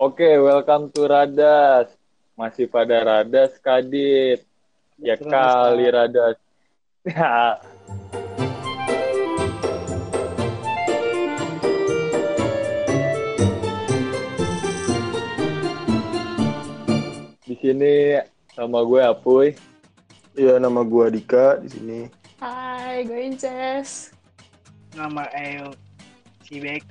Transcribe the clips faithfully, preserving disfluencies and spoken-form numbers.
Oke, welcome to Radas. Masih pada Radas, Kadit. Ya Betul, kali Mister. Radas. Di sini sama gue Apuy. Iya, nama gua Dika di sini. Hai, gue Inces. Nama El Cibex.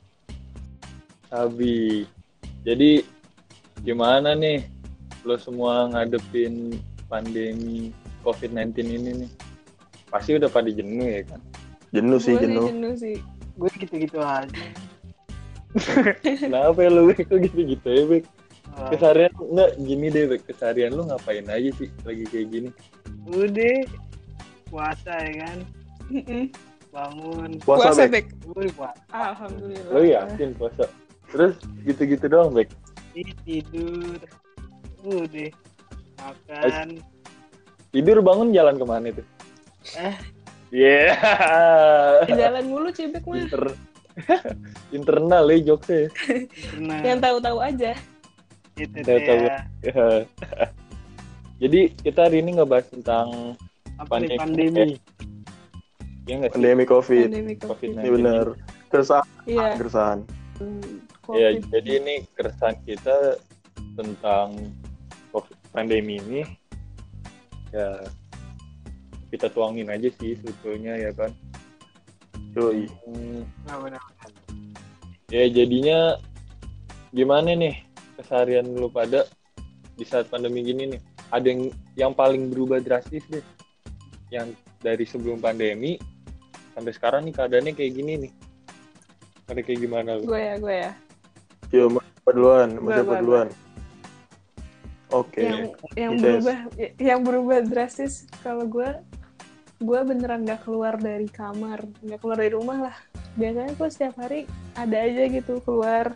Abi. Jadi gimana nih lo semua ngadepin pandemi covid sembilan belas ini nih? Pasti udah pada jenuh ya kan? Jenuh sih, Gue sih jenuh. jenuh sih. Gue gitu-gitu aja. Kenapa ya lo Bek? Kok gitu-gitu ya Bek? Wah, Keseharian enggak gini deh Bek. Keseharian lo ngapain aja sih lagi kayak gini? udah puasa ya kan, Mm-mm. bangun. Puasa, Puasa, Bek. Bek. Gue puasa. Alhamdulillah. Lo yakin puasa? Terus gitu-gitu doang Bek? Ih, tidur. Udah makan. Tidur bangun jalan kemana tuh? Eh, Iya. Jalan mulu Cibek mah. Inter internal ya jokesnya. pernah Yang tahu-tahu aja. gitu Saya deh tahu. ya. Ya. Jadi kita hari ini ngebahas tentang Apa nih pandemi. pandemi? Ya nggak sih? Pandemi COVID. Pandemi covid COVID. sembilan Ini benar. Keresahan, Iya. keresahan. Hmm, Ya, COVID. jadi ini keresahan kita tentang COVID pandemi ini. Ya kita tuangin aja sih sebetulnya ya kan. Yoi. Hmm, Nah, benar. ya jadinya gimana nih keseharian lu pada di saat pandemi gini nih? Ada yang yang paling berubah drastis deh. Yang dari sebelum pandemi sampai sekarang nih keadaannya kayak gini nih. Ada kayak gimana lu? Gue ya, gue ya. Yo, mau siapa duluan? Mau Gua, siapa gua, duluan? Oke. Yang yang Inces. berubah yang berubah drastis kalau gue gue beneran gak keluar dari kamar, gak keluar dari rumah lah. Biasanya gue setiap hari ada aja gitu keluar.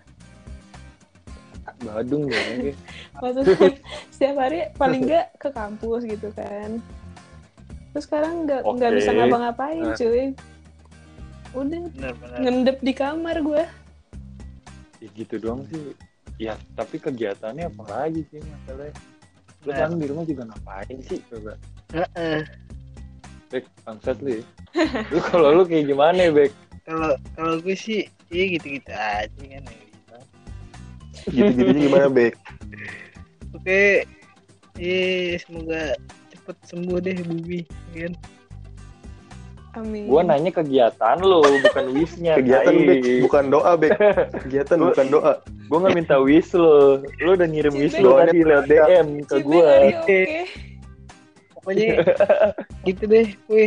Badung dong. Gitu. Maksudnya setiap hari paling nggak ke kampus gitu kan. Terus sekarang nggak nggak Oke. bisa ngapa-ngapain Nah. cuy. Udah Benar-benar. ngendep di kamar gue. Ya gitu doang sih. Ya tapi kegiatannya apa lagi sih masalahnya? Lu Benar. kan di rumah juga ngapain sih coba? Heeh. Bek, bangsat lu ya. Lu kalau lu kayak gimana ya, Bek? Kalau kalau gue sih, iya gitu-gitu aja kan. ya gitu. Gitu-gitunya gimana, Bek? Oke, eh semoga cepet sembuh deh Bubi, ya kan? Amin. Gua nanya kegiatan lu, bukan wish-nya. Kegiatan, tai. Bek. Bukan doa, Bek. Kegiatan Gua- bukan doa. Gua nggak minta wish lu. Lu udah ngirim wish lu Doanya tadi lewat D M ke Cibek gua. lagi oke. Pokoknya gitu deh, wih.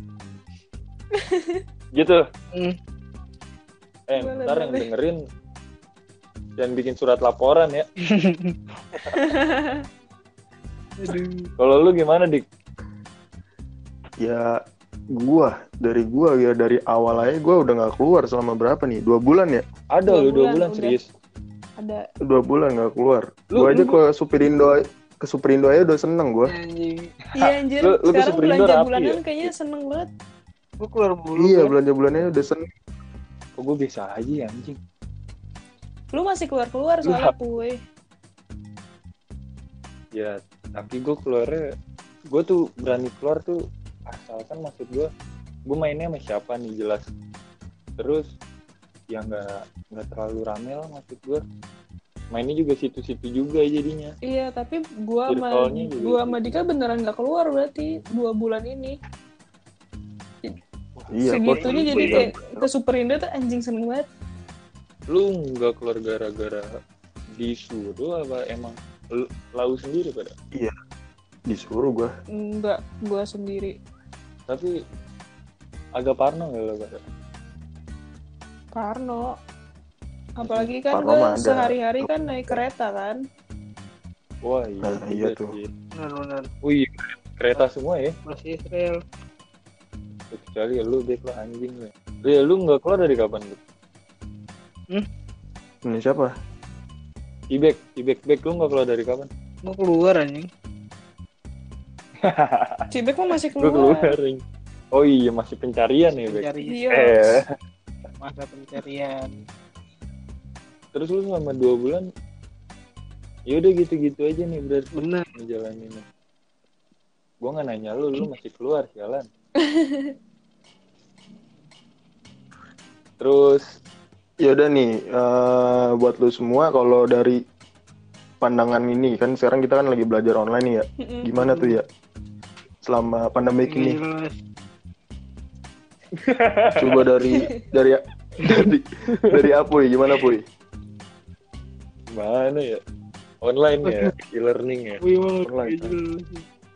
Gitu. Hmm. Eh, Boleh, ntar yang boleh. dengerin jangan bikin surat laporan ya. Aduh. Kalau lu gimana, Dik? Ya, gua. Dari gua ya, dari awal aja gua udah gak keluar selama berapa nih? Dua bulan ya? Ada Dua lu dua bulan bulan udah. serius. Ada. Dua bulan gak keluar. Lu- Gua aja lu- ke Superindo, ke Superindo aja udah seneng gua. Anjing. Iya anjir. Lu- lu ke Sekarang Superindo belanja rapi bulanan ya? kayaknya seneng banget. Gue keluar mulu. Iya, kan. belanja-bulannya udah seneng. Kok gua biasa aja ya, anjing. Lu masih keluar-keluar Lu soalnya kue. Ya, tapi gue keluarnya, gue tuh berani keluar tuh asalkan maksud gue, gue mainnya sama siapa nih jelas. Terus ya nggak nggak terlalu rame lah maksud gue. Mainnya juga situ-situ juga jadinya. Iya, tapi gua sama Circle-nya juga gua gitu. sama Dika beneran gak keluar berarti dua bulan ini. Iya, Segitunya kok- jadi iya. kayak ke Superindo tuh anjing seneng banget. Lu nggak keluar gara-gara disuruh apa emang lu- lau sendiri pada? Disuruh gua. Enggak, gua sendiri. Tapi agak parno nggak lo pada? Parno. Apalagi kan Parno gua mah ada. sehari-hari kan naik kereta kan. Wah iya, Nah, iya juga tuh. sih. Benar-benar. Wih, kereta semua ya? Masih Israel. Kecuali ya lu Bek lah anjing lu. Ya lu nggak keluar dari kapan Bek? Ini siapa? Ibek, Ibek, Bek lu nggak keluar dari kapan? Gue keluar anjing. Cibek mah masih Gue keluar. keluar. Ring. Oh iya masih pencarian ya Bek. Pencari Iya. Eh, masa pencarian. terus lu selama dua bulan Ya udah gitu-gitu aja nih berarti Benar. ngejalaninnya. Gue nggak nanya lu, lu masih keluar jalan. Terus Ya udah nih, eh, buat lu semua kalau dari pandangan ini kan sekarang kita kan lagi belajar online nih ya. Gimana tuh ya selama pandemi Nggak ini? jelas. Coba dari dari dari dari Apuy, gimana Puy? mana ya? Online ya, e-learning ya. Wih, banget, Online. nggak jelas.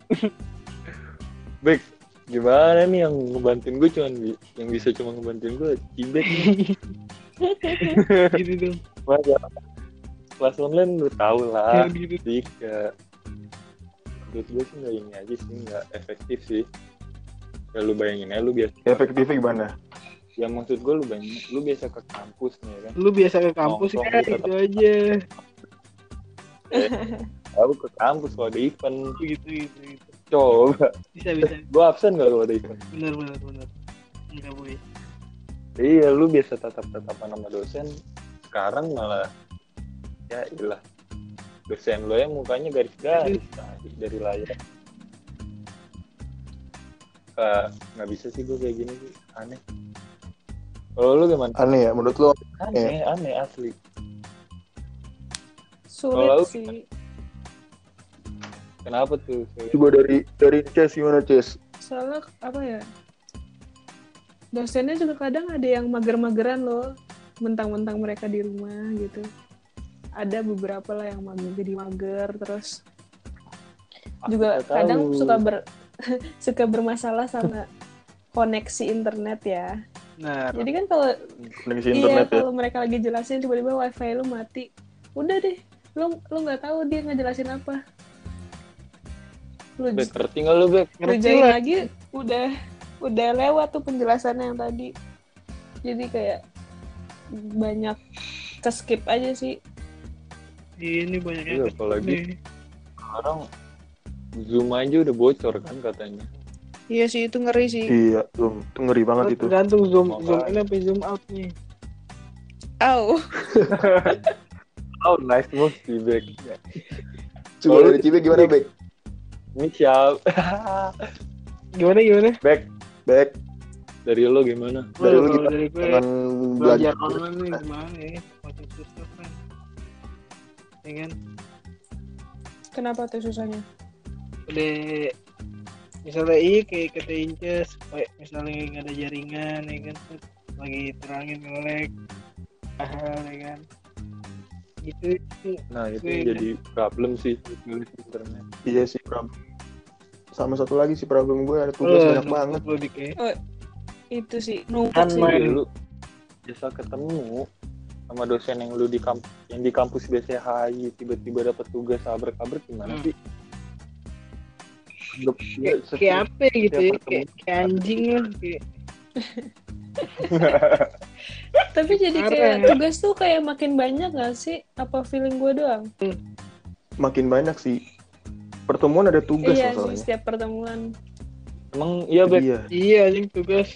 Bek, gimana nih yang ngebantuin gue cuman bi- yang bisa cuma ngebantuin gue Cibek nih. Gitu dong. Masa kelas online lu tau lah. Ya, gitu. Jika menurut gue sih nggak ini aja sih, nggak efektif sih. Ya lu bayangin aja lu biasa. Efektifnya gimana? Ya maksud gue lu bayangin, lu biasa ke kampus nih ya kan. Lu biasa ke kampus Nongkrong kan, di itu aja. Lalu ke kampus kalau ada event. Gitu, gitu, gitu. Coba. Bisa, bisa. Gue absen gak kalau ada event? Benar, benar, benar. Enggak boleh. Iya, lu biasa tatap-tatapan sama dosen. Sekarang malah ya iyalah. Dosen lo yang mukanya garis-garis tadi dari layar. Nggak, nggak bisa sih gue kayak gini sih. Aneh. Kalau lu gimana? Aneh ya menurut lu? Aneh, aneh asli. Sulit Kalau- sih. Kenapa tuh? Coba dari dari Ces gimana Ces? Soalnya apa ya? Dosennya juga kadang ada yang mager-mageran loh. Mentang-mentang mereka di rumah gitu. Ada beberapa lah yang mager, jadi mager. Terus juga nggak kadang tahu. suka ber suka bermasalah sama koneksi internet ya. Nah, Jadi kan kalau Koneksi iya internet ya. kalau mereka lagi jelasin tiba-tiba wifi lu mati, udah deh, lu lu nggak tahu dia ngejelasin apa. Lu, Bek, ngerti nggak lu, Bek? lu ngerti join lah. lagi udah udah lewat tuh penjelasannya yang tadi. Jadi kayak banyak ke-skip aja sih. Ini banyak yang Iya, apalagi nih. sekarang Zoom aja udah bocor kan katanya. Iya sih, itu ngeri sih. Iya, Zoom. Itu ngeri banget itu. Tergantung zoom Makanya. zoom in apa zoom out nih. Au. Oh, nice move sih, Bek. Coba Oh, dari Cibek gimana Bek? Ini siap. Gimana gimana? Bek, Bek, dari lo gimana? dari lu Kalau gimana? dari gue Dengan belajar belajar online nih gimana ya? Masih susah kan. Ya kan? Kenapa tuh susahnya? Udah misalnya iya kayak kata Inces, kayak misalnya nggak ada jaringan ya kan, lagi terangin nge-lag, hal ya kan, gitu itu. Nah, itu Gue- jadi problem sih nulis internet. Iya sih problem. Sama satu lagi sih problem gue ada tugas Oh, banyak banget. lu di kayak Itu sih numpuk Kan sih. main. Iya, lu bisa ketemu sama dosen yang lu di kamp yang di kampus B C H I tiba-tiba dapat tugas abrek-abrek gimana Hmm. sih? Belum- kayak, ya, kayak setiap- apa gitu ya, setiap kayak, kayak anjing lah kayak Tapi jadi Parah. kayak tugas tuh kayak makin banyak gak sih? Apa feeling gue doang? Makin banyak sih. Pertemuan ada tugas Iya sih, masalahnya. setiap pertemuan. Emang iya, Bek. Iya. iya anjing tugas.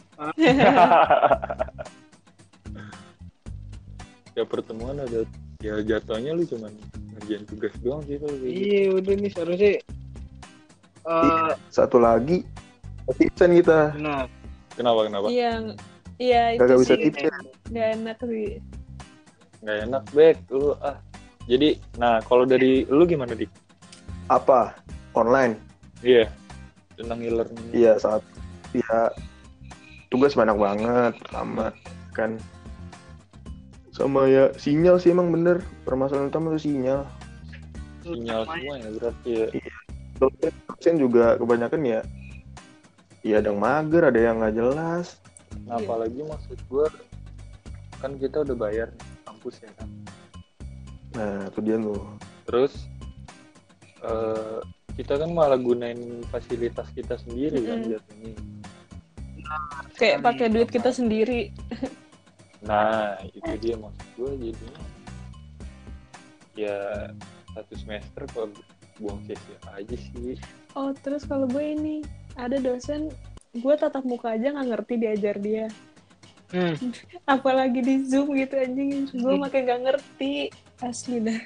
Ya pertemuan ada ya jatuhnya lu cuman ngerjain tugas doang sih kalau kayak gitu. Iya udah nih seharusnya eh Satu lagi tipsen kita. nah Kenapa kenapa? Iya, iya itu Kagak bisa sih tipsen. gak enak sih. Nggak enak, Bek. Lu ah. Jadi, nah kalau dari lu gimana, Dik? Apa? Online. Iya. Tentang e-learning. Iya saat ya tugas banyak banget pertama kan sama ya sinyal sih emang bener permasalahan utama itu sinyal. Sinyal semua ya berarti ya. Dosen, dosen juga kebanyakan ya ya ada yang mager ada yang nggak jelas. Nah, apalagi maksud gue kan kita udah bayar kampus ya kan. Nah itu dia tuh. Terus eh, kita kan malah gunain fasilitas kita sendiri kan Mm-mm. jatuhnya. Kayak pakai duit kita sendiri. Nah, itu dia maksud gue jadinya. Ya satu semester kok buang sia-sia aja sih. Oh, terus kalau gue ini ada dosen, gue tatap muka aja nggak ngerti diajar dia. hmm. Apalagi di Zoom gitu anjing, gue makin nggak ngerti. Asli dah.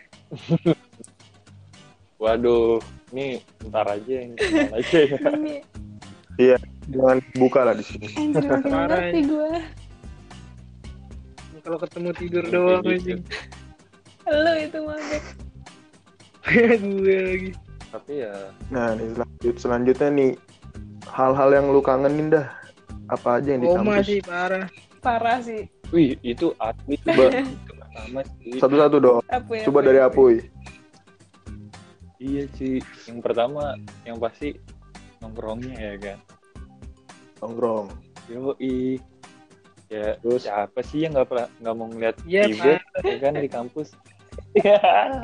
Waduh, ini ntar aja yang kenal aja ya. Ini Iya, jangan buka lah di sini. anjir makin Parah, ngerti gue. Kalau ketemu tidur Kayak doang gitu. anjing. Lo itu mah Bek. Gue lagi. Tapi ya Nah, nih selanjut, selanjutnya nih hal-hal yang lu kangenin dah. Apa aja yang di Koma kampus? sih parah. Parah sih. wih, itu asli Coba itu pertama sih. satu-satu dong. Apa ya? Coba dari Apuy. Iya sih, yang pertama yang pasti nongkrongnya ya kan. Nongkrong. Yoi. Ya, Terus? siapa sih yang nggak pernah nggak mau ngeliat Iya, Cibek ya kan di kampus? Iya.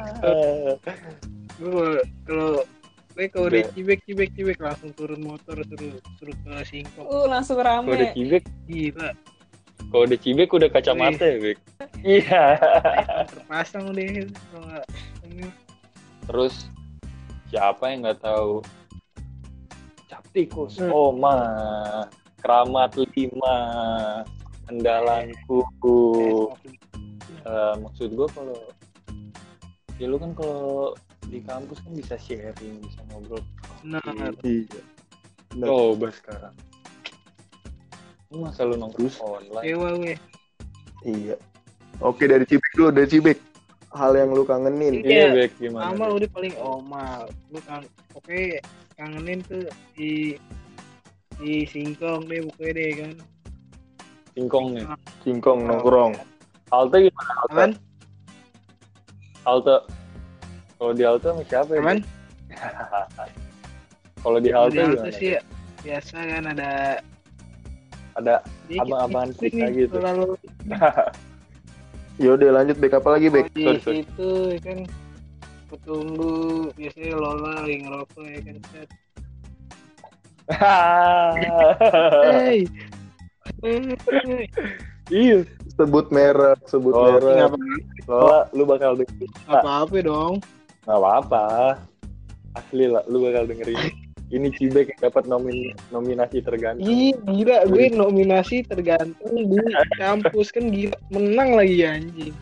Gue kalau gue kalau udah Udah. cibek cibek cibek langsung turun motor suruh suruh ke Singkong. Uh, langsung Kalau udah rame. Cibek, Gila. kalau udah Cibek udah kacamata ya, Bek. Iya. Terpasang deh kalau nggak ini. Terus siapa yang nggak tahu Captikus, Hmm. Oma, Keramat lima, Andalanku. Eh, maksud gue kalau ya lu kan kalau di kampus kan bisa sharing, bisa ngobrol. Nah, Iya. Benar. Coba sekarang. Lu masa lu nongkrong online? dewa gue. Iya. Oke, dari Cibek dulu, dari Cibek. Hal yang lu kangenin. Iya, Iya. Bek, gimana? Sama Bek? udah paling Oma. Lu kan oke kangenin tuh di di Singkong deh pokoknya deh kan. Singkong nih. Singkong nongkrong. Halte gimana? Halte? Aman? Halte. Kalau di halte sama siapa ya? Aman? Bek? Kalau di Kalau halte di halte gimana? sih Bek? biasa kan ada Ada dikit- abang-abangan dikit kita nih, gitu. Lalu Yaudah lanjut Bek, apa lagi Bek? di Sorry, sorry. situ ya kan ketunggu biasanya Lola lagi ngerokok ya kan set. Hey. Hey. Iya. Sebut merek, sebut Oh, merek. Nggak Lola, lu bakal denger. apa-apa dong. Nggak apa-apa. Asli lah, lu bakal dengerin. Ini Cibek yang dapat nomin nominasi terganteng. Ih, gila gue nominasi tergantung di kampus kan gila menang lagi anjing.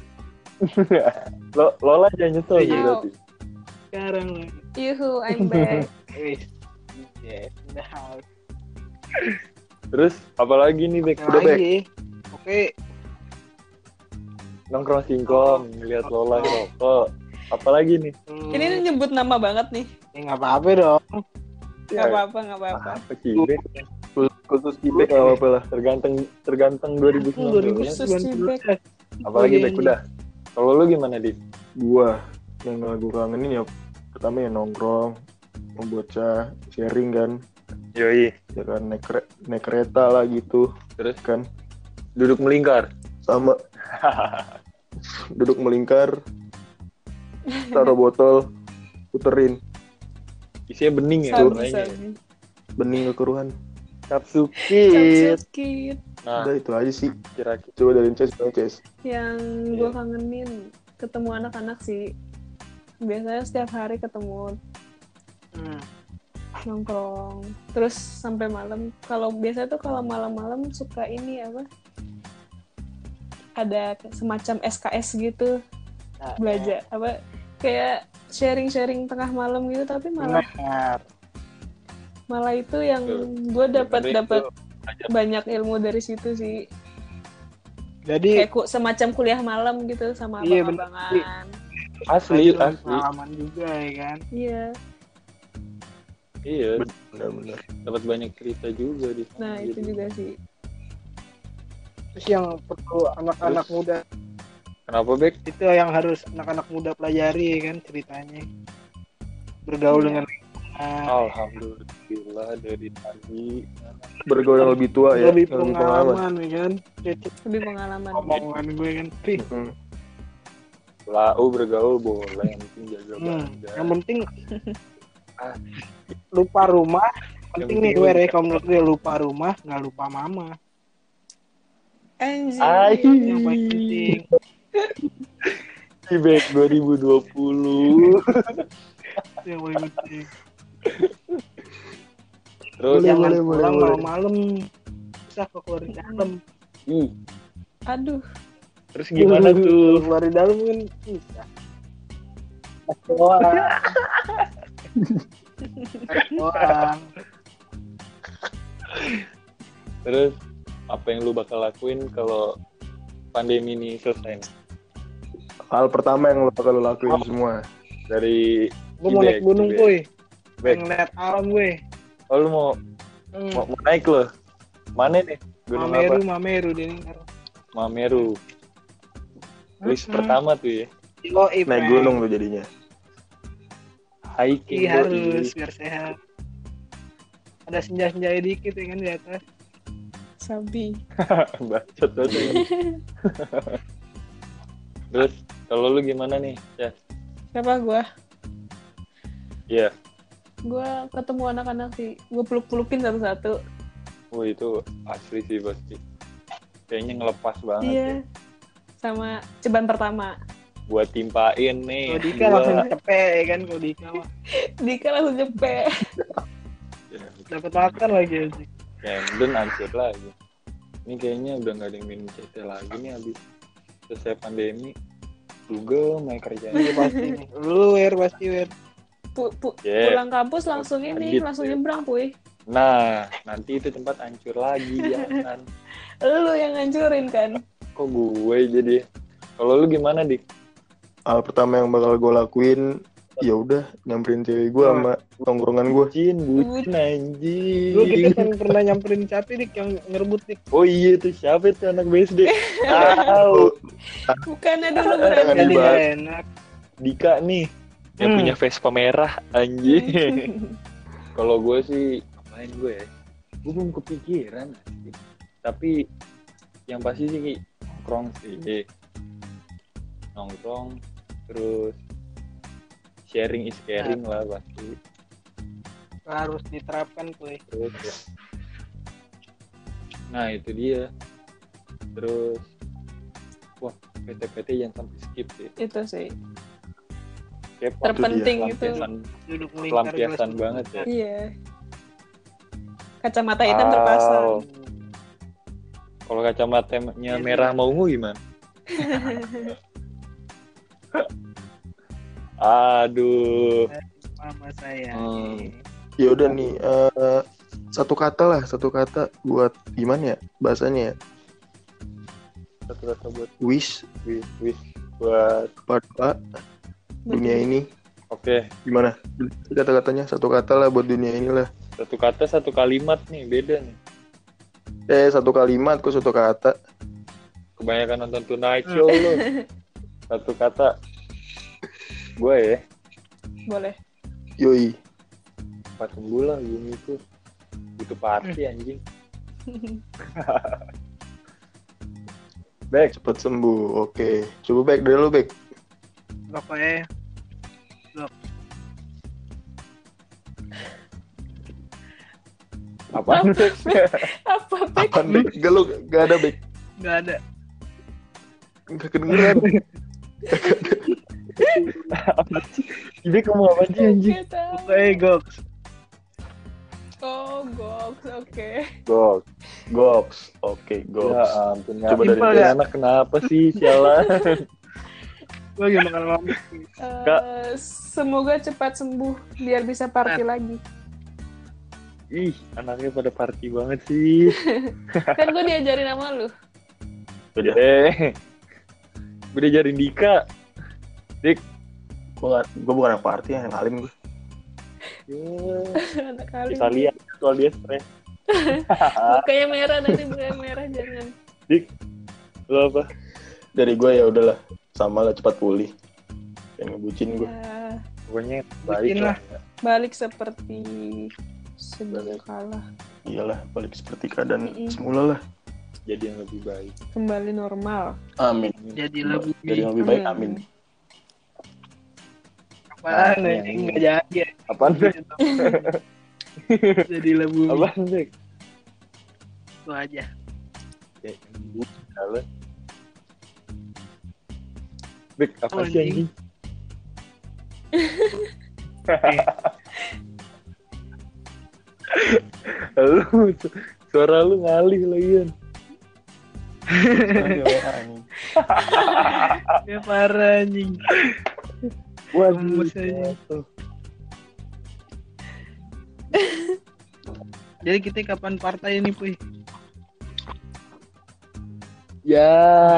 Lo, Lola jangan nyesel Iya. sih berarti. Sekarang lagi. Yuhu, I'm back. Wih. Yeah, in the house. Terus apalagi nih Bek? Udah, Bek. Lagi. Oke, Nongkrong singkong, ngeliat Lola ngerokok. Apalagi nih? hmm, Ini nyebut nama banget nih. ya nggak apa-apa dong. Gak apa-apa, gak apa-apa. Apa Cibek? Khusus, khusus Cibek nggak apa-apa lah. Tergantung tergantung dua ribu sembilan belas. dua ribu sembilan belas. Apalagi Iya, Bek iya. udah. Kalau lu gimana, Dik? Gua yang gak gue kangenin ya pertama ya nongkrong, membocah, sharing kan, Yoi. ya kan naik, kere- naik kereta lah gitu Terus kan, duduk melingkar. sama duduk melingkar, taruh botol, puterin, Isinya bening ya Sabi, warnanya. sabi. bening kekeruhan. Capsukit. Capsukit. Nah, Udah itu aja sih. kira-kira Coba dari Ces, dari Ces. Yang gue kangenin ketemu anak-anak sih. Biasanya setiap hari ketemu Hmm. nongkrong. Terus sampai malam. Kalau biasa tuh kalau malam-malam suka ini apa? Ada semacam S K S gitu. Nah, Belajar apa? Kayak sharing-sharing tengah malam gitu. Tapi malah benar. malah itu yang Tuh. gue dapat Bener, dapat itu belajar. banyak ilmu dari situ sih. Jadi Kayak ku, semacam kuliah malam gitu sama Iya, bener. abang-abangan. asli, belajar asli. pengalaman juga ya kan. Iya. Iya, Benar-benar. dapat banyak cerita juga di sana. Nah, itu Jadi, juga sih. Terus yang perlu anak-anak Terus? muda Kenapa, Bek? itu yang harus anak-anak muda pelajari ya kan ceritanya. Bergaul Iya. dengan lingkungan, Alhamdulillah dari tadi. Bergaul yang lebih tua ya, lebih yang lebih pengalaman. pengalaman ya kan. Cecep Lebih pengalaman. omongan gue kan. Ih, Hmm. Lau bergaul boleh, yang penting jaga hmm, badan. yang penting lupa rumah. Penting Yang nih penting gue lupa. rekom menurut gue lupa rumah nggak lupa mama. Anjir. Ay. Yang paling penting. Cibek dua ribu dua puluh. Itu yang paling penting. Terus, Boleh, Jangan boleh, boleh, pulang boleh. malam-malam. Bisa kok keluar di dalam. ih, Aduh. Terus gimana tuh? Keluar di dalam kan bisa. Doang. Doang. Terus apa yang lu bakal lakuin kalau pandemi ini selesai nih? Hal pertama yang lo bakal lo lakuin semua. Dari Gue mau naik gunung, Cibek. kuy. Bek. Ngeliat alam gue. Oh, lu mau, Hmm. mau, mau naik lo? Mana nih? Gunung Mameru, apa? Mameru di Ninggar. Mameru. List Hmm. pertama tuh ya. Oh, Naik gunung tuh jadinya. Hiking. Iya doi. harus biar sehat. Ada senja-senja dikit ya kan di atas. Sabi. Bacot banget ini. Terus kalau lu gimana nih? Ya. Siapa gue? Iya. Gue ketemu anak-anak sih. Gue peluk-pelukin satu-satu. Oh, itu asli sih pasti. Kayaknya ngelepas banget Iya. ya. Sama ceban pertama. Buat timpain nih. Kalau Dika dua. langsung cepet ya kan kalau Dika mah. Dika langsung cepet. Dapat makan lagi aja. Camden hancur lagi. Ini kayaknya udah nggak ada yang minum C T lagi nih habis selesai pandemi. Google mau kerjaan. Iya pasti nih. Lu wer pasti wer. Pu- pu- Yeah. Pulang kampus langsung ini, Lanjut, langsung ya. nyebrang, puy. Nah, nanti itu tempat hancur lagi jangan. Lu yang ngancurin kan? Kok gue jadi? Kalau lu gimana, Dik? Hal pertama yang bakal gue lakuin, ya udah nyamperin cewek gue sama tongkrongan gue. Bucin, bucin anjing. Lu kita kan pernah nyamperin Capi dik yang ngerebut dik. Oh iya tuh siapa tuh anak B S D? Tahu. Bukannya dulu Jangan berarti. Jadi dibahas. gak enak. Dika nih yang Hmm. punya Vespa merah anjing. Kalau gue sih ngapain gue ya? Gue belum kepikiran sih. Tapi yang pasti sih nongkrong sih. Nongkrong terus sharing is caring lah pasti. Harus diterapkan kuy. Terus ya. Nah itu dia. Terus wah P T P T jangan sampai skip sih. Itu sih. Kayak Terpenting itu. pelampiasan, Duduk melingkar pelampiasan gelas banget ya. Iya. Kacamata hitam terpasang. Wow. Kalau kacamatanya Iya, merah iya. mau ungu gimana? Aduh. Mama saya. Hmm. Ya udah nih, eh, satu kata lah, satu kata buat gimana ya bahasanya ya? Satu kata buat Wish wis wis buat. pada dunia ini. Oke, Gimana? Kata-katanya satu kata lah buat dunia ini lah. satu kata satu kalimat nih beda nih. Eh, satu kalimat kok satu kata. Kebanyakan nonton Tonight Show lo. Satu kata. Gue ya, Boleh. Yoi. cepat sembuh lah bumi itu. Itu party anjing. Baik, Cepat sembuh. Oke. Coba baik dari lu, baik. Pokoknya apaan? Apa, Bek? Apaan, Bek? Gak lu gak ada, baik. nggak ada. Gak kedengeran. Ini kamu apa sih anjing? Gak tahu. Pokoknya goks. Oh, goks. Oke. Goks. Goks. Oke, Ya goks. ampun, Coba dari Simpel Des. ya. Anak kenapa sih, sialan? Gue lagi makan malam. Kak. Eh, semoga cepat sembuh biar bisa party lagi. Ih, anaknya pada party banget sih. Kan gue diajarin sama lu. Udah. Eh, gue diajarin Dika. Dik. Gue gue bukan anak party, yang alim gue. Ya, Anak kali. kita lihat soal dia stres. Mukanya merah nanti mukanya merah jangan. Dik, lo apa? Dari gue ya udahlah, sama lah cepat pulih. Yang ngebucin gue. Ya, Pokoknya balik Bikin lah. balik seperti sebelum kalah. Iyalah, balik seperti keadaan Mm-mm. semula lah. Jadi yang lebih baik. Kembali normal. Amin. Jadi lebih. Jadi yang lebih baik, amin. Apaan Nah, ya? yang- Nggak jadi. Apaan, Dik? Jadi lebih. Apaan, Dik? Itu aja. Ya, ibu, jalan. Bik, apa Oh, sih anjing. anjing? Lu, su- suara lu ngalih lagi kan. Ya parah anjing. Waduh. Gemes aja. Jadi kita kapan partai ini, Puy? Ya.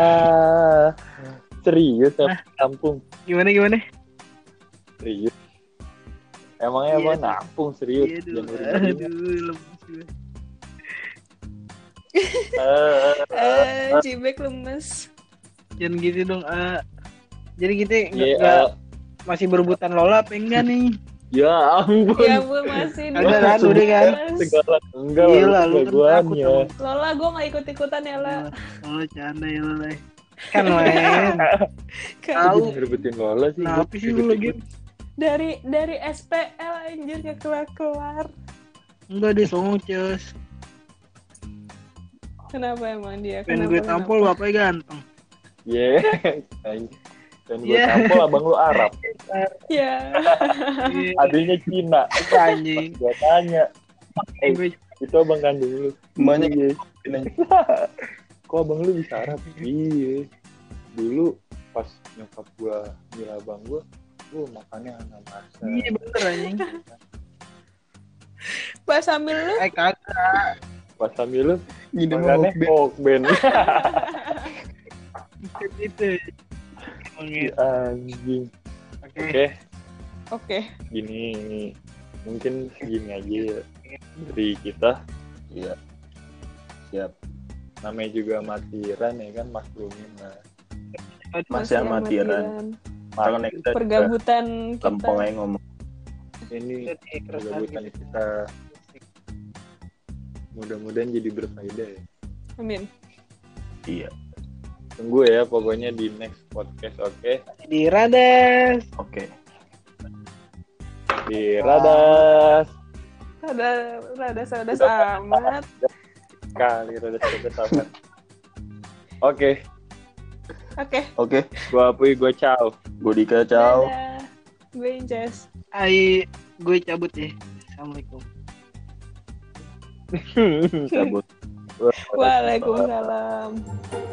Serius ya kampung. Gimana gimana? Serius. Emangnya Iya, emang tuh. nampung serius. Iya, aduh, Januari aduh, ini. lemes gue. Eh, Eh, Cibek lemes. Jangan gitu dong, A. Jadi kita nggak Iya, nggak eh, masih berebutan Lola apa enggak nih? ya ampun. Ya ampun masih. Ada kan, udah kan? Segala enggak Iya lah lah, lu kan takut jagoannya. sama Lola gue gak ikut-ikutan ya lah. Lola canda ya Lola. Kan main. Kan Tahu. Jadi ngerebutin Lola sih. Kenapa sih lu lagi? dari dari S P L anjir gak kelar-kelar. Enggak dia songong Cus. Kenapa emang dia? Pengen Kenapa, gue tampol kenapa? bapaknya ganteng. Ye. Dan gue Iya. tampol abang lu Arab. Ya. Iya, Adanya Cina. anjing. Gua tanya. Eh, Gue itu abang kandung lu. Emaknya Iya. Kok abang lu bisa Arab? Iya. Dulu pas nyokap gua nyira abang gua, gua makannya anak masa. iya bener anjing. Pas sambil lu Eh kagak. Pas sambil lu Gini makannya mau Hokben. Gitu. Emang gitu. Anjing. Oke. Oke, oke. gini mungkin segini aja ya dari kita. Iya. Siap. Namanya juga amatiran ya kan, maklumin lah. Masih amatiran. Karena kita juga Pergabutan lempeng kita. aja ngomong. Ini Jadi keresahan pergabutan gitu. kita mudah-mudahan jadi berfaedah ya. Amin. Iya. Tunggu ya pokoknya di next podcast, oke? Di Rades. Oke. Di Radas. Rada rada rada Udah. amat. Kali Radas Radas sama. Oke, Oke. Oke. gua Apuy, gua Ciao. Gue Dika, ciao. Dadah. Gue Inces. Ai gue cabut ya. Assalamualaikum. Cabut. Waalaikumsalam.